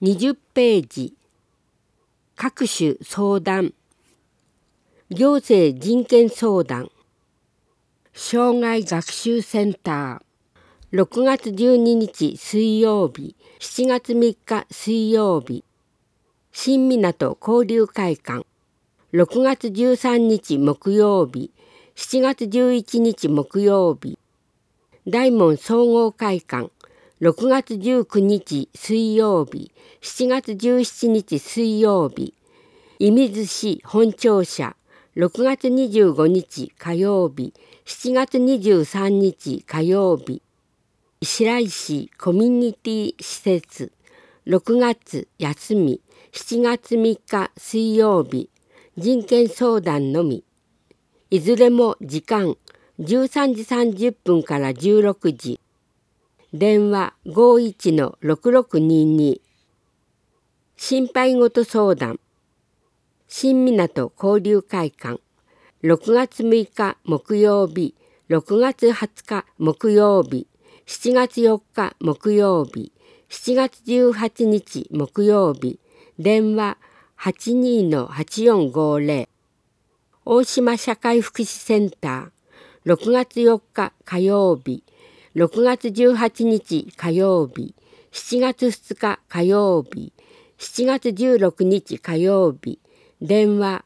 20ページ、各種相談、行政人権相談、障害学習センター、6月12日水曜日、7月3日水曜日、新港交流会館、6月13日木曜日、7月11日木曜日、大門総合会館、6月19日水曜日、7月17日水曜日、射水市本庁舎、6月25日火曜日、7月23日火曜日、白石コミュニティ施設、6月休み、7月3日水曜日、人権相談のみ。いずれも時間13時30分から16時。電話51-6622。心配事相談。新港交流会館。6月6日木曜日、6月20日木曜日、7月4日木曜日、7月18日木曜日。電話82-8450。大島社会福祉センター。6月4日火曜日、6月18日火曜日、7月2日火曜日、7月16日火曜日、電話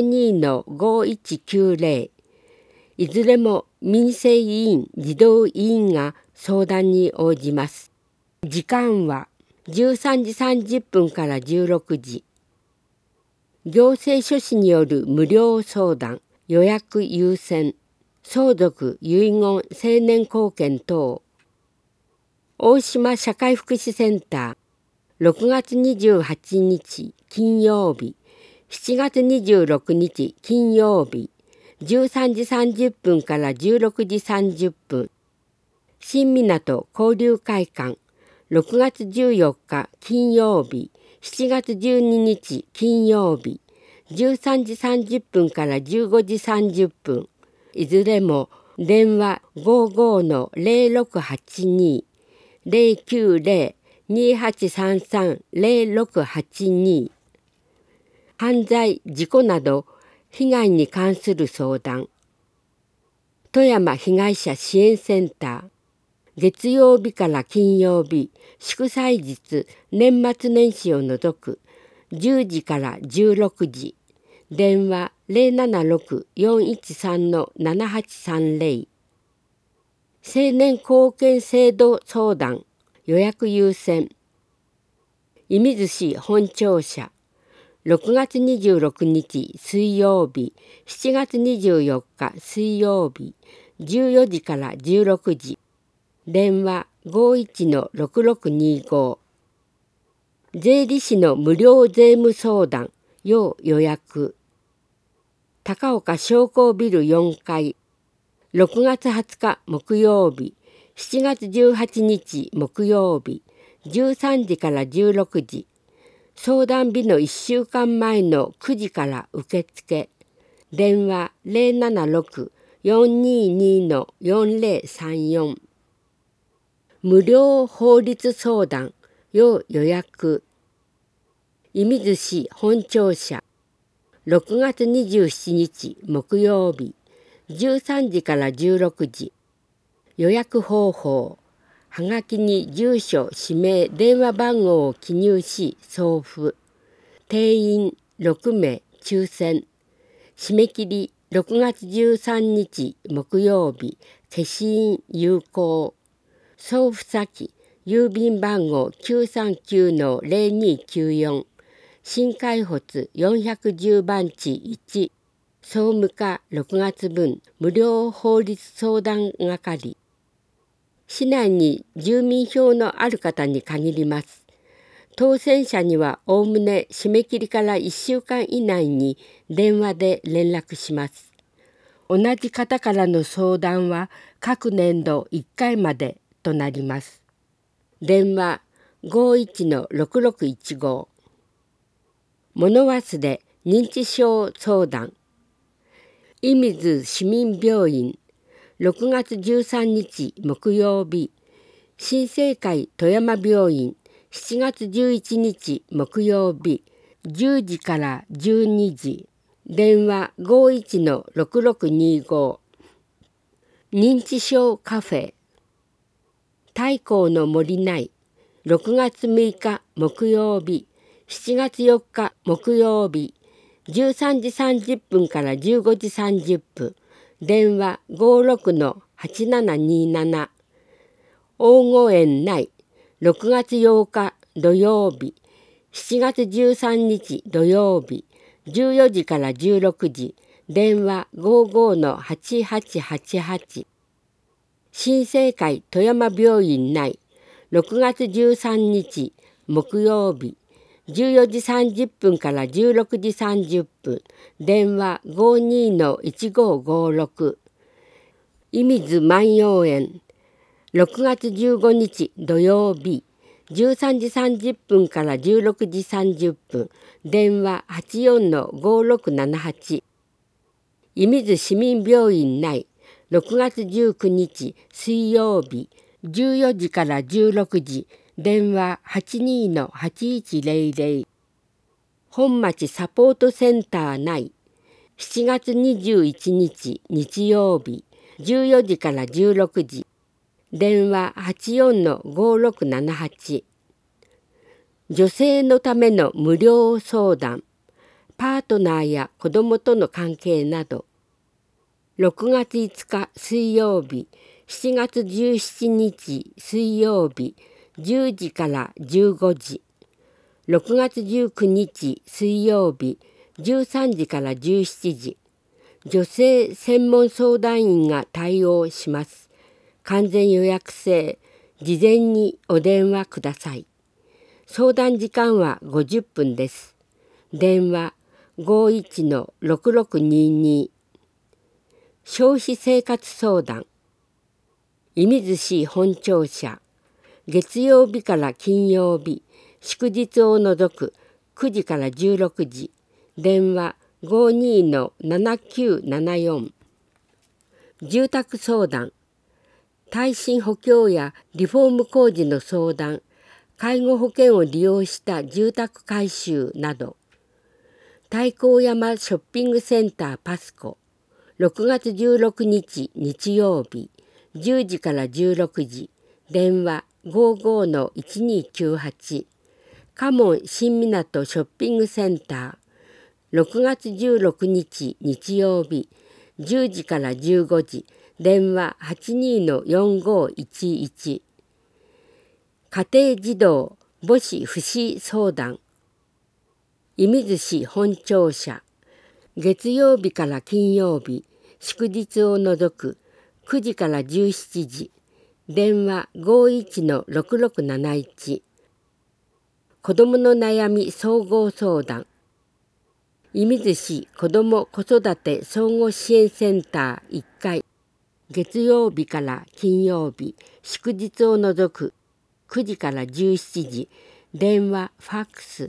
52-5190。いずれも民生委員児童委員が相談に応じます。時間は13時30分から16時。行政書士による無料相談、予約優先、相続遺言青年貢献等。大島社会福祉センター、6月28日金曜日、7月26日金曜日、13時30分から16時30分。新港交流会館、6月14日金曜日、7月12日金曜日、13時30分から15時30分。いずれも電話55-0682、090-2833-0682。犯罪・事故など被害に関する相談。富山被害者支援センター。月曜日から金曜日、祝祭日、年末年始を除く10時から16時。電話076-413-7830。青年貢献制度相談、予約優先。射水市本庁舎。6月26日水曜日、7月24日水曜日、14時から16時。電話51-6625。税理士の無料税務相談、要予約。高岡商工ビル4階。6月20日木曜日、7月18日木曜日、13時から16時。相談日の1週間前の9時から受付。電話076-422-4034。無料法律相談、要予約。射水市本庁舎。6月27日木曜日、13時から16時。予約方法。はがきに住所、氏名、電話番号を記入し送付。定員6名抽選。締め切り6月13日木曜日、消印有効。送付先、郵便番号 939-0294。新海保410番地1。総務課6月分無料法律相談係。市内に住民票のある方に限ります。当選者にはおおむね締め切りから1週間以内に電話で連絡します。同じ方からの相談は各年度1回までとなります。電話51-6615。物忘れ認知症相談。射水市民病院。6月13日木曜日、新生会富山病院 7月11日木曜日10時から12時。電話51-6625。認知症カフェ太閤の森内。6月6日木曜日7月4日木曜日13時30分から15時30分。電話56-8727。大御苑内。6月8日土曜日7月13日土曜日14時から16時。電話55-8888。新生会富山病院内。6月13日木曜日14時30分から16時30分。電話52-1556。射水万葉園。6月15日土曜日13時30分から16時30分。電話84-5678。射水市民病院内。6月19日水曜日14時から16時。電話82-8100。本町サポートセンター内。7月21日日曜日14時から16時。電話84-5678。女性のための無料相談。パートナーや子どもとの関係など。6月5日水曜日7月17日水曜日10時から15時。6月19日水曜日13時から17時。女性専門相談員が対応します。完全予約制。事前にお電話ください。相談時間は50分です。電話51-6622。消費生活相談。射水市本庁舎。月曜日から金曜日祝日を除く9時から16時。電話52-7974。住宅相談。耐震補強やリフォーム工事の相談。介護保険を利用した住宅改修など。太閤山ショッピングセンターパスコ。6月16日日曜日10時から16時。電話55-1298。嘉門新港ショッピングセンター。6月16日日曜日10時から15時。電話82-4511。家庭児童母子不死相談。射水市本庁舎。月曜日から金曜日祝日を除く9時から17時。電話51-6671。子どもの悩み総合相談。射水市子ども子育て総合支援センター1階。月曜日から金曜日祝日を除く9時から17時。電話ファックス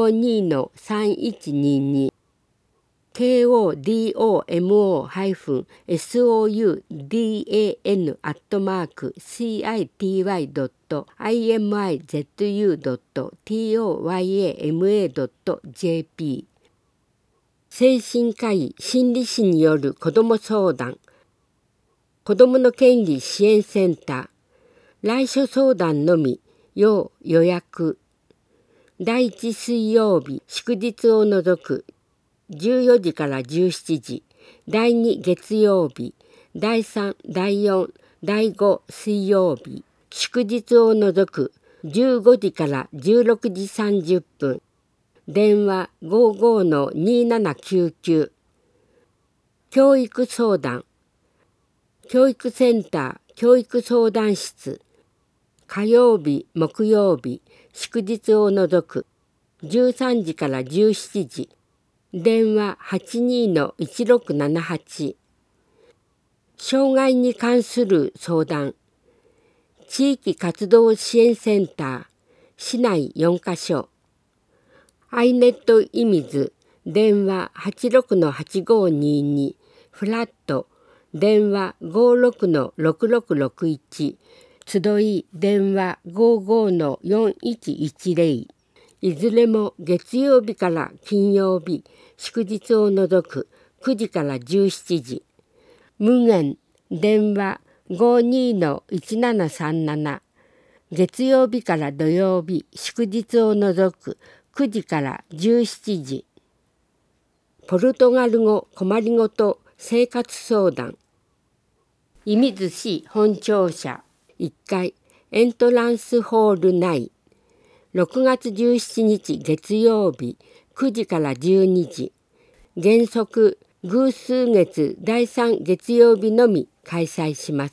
52-3122。kodomo-city.imizu.toyama.jp。 精神科医心理師による子ども相談。子どもの権利支援センター。来所相談のみ要予約。第1水曜日祝日を除く14時から17時。第2月曜日第3第4第5水曜日祝日を除く15時から16時30分。電話55-2799。教育相談。教育センター教育相談室。火曜日木曜日祝日を除く13時から17時。電話82-1678。障害に関する相談。地域活動支援センター市内4カ所。アイネット射水。電話86-8522。フラット。電話56-6661。 集い電話55-4110、いずれも月曜日から金曜日、祝日を除く9時から17時。無限電話52-1737、月曜日から土曜日、祝日を除く9時から17時。ポルトガル語困りごと生活相談。射水市本庁舎1階エントランスホール内。6月17日月曜日9時から12時。原則偶数月第3月曜日のみ開催します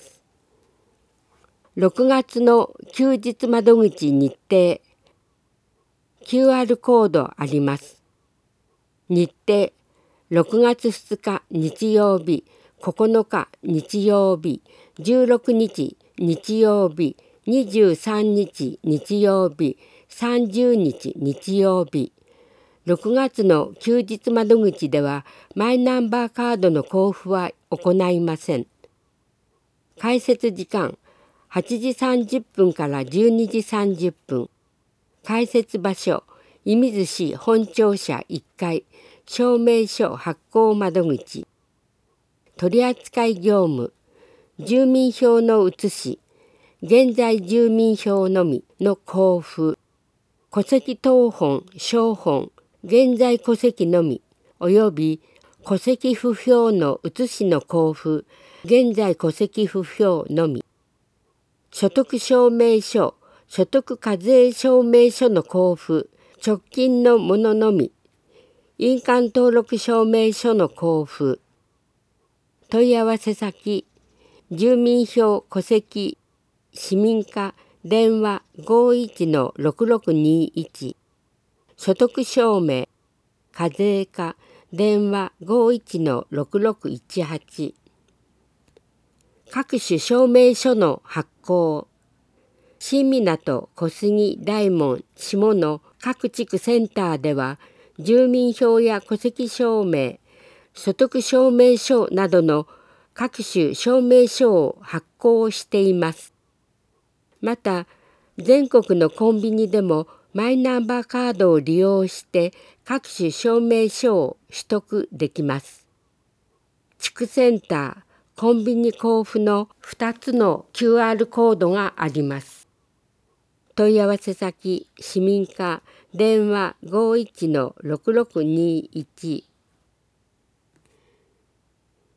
。6月の休日窓口日程。QR コードあります。日程6月2日日曜日、9日日曜日、16日日曜日、23日日曜日、30日日曜日。6月の休日窓口ではマイナンバーカードの交付は行いません。開設時間8時30分から12時30分。開設場所射水市本庁舎1階証明書発行窓口。取扱業務住民票の写し、現在住民票のみの交付、戸籍謄本照本、現在戸籍のみおよび戸籍不評の写しの交付、現在戸籍不評のみ。所得証明書、所得課税証明書の交付、直近のもののみ。印鑑登録証明書の交付。問い合わせ先、住民票戸籍市民課電話51-6621。所得証明課税課電話51-6618。各種証明書の発行。新港、小杉、大門、下の各地区センターでは住民票や戸籍証明、所得証明書などの各種証明書を発行しています。また、全国のコンビニでもマイナンバーカードを利用して各種証明書を取得できます。地区センター、コンビニ交付の2つの QR コードがあります。問い合わせ先、市民課電話51-6621。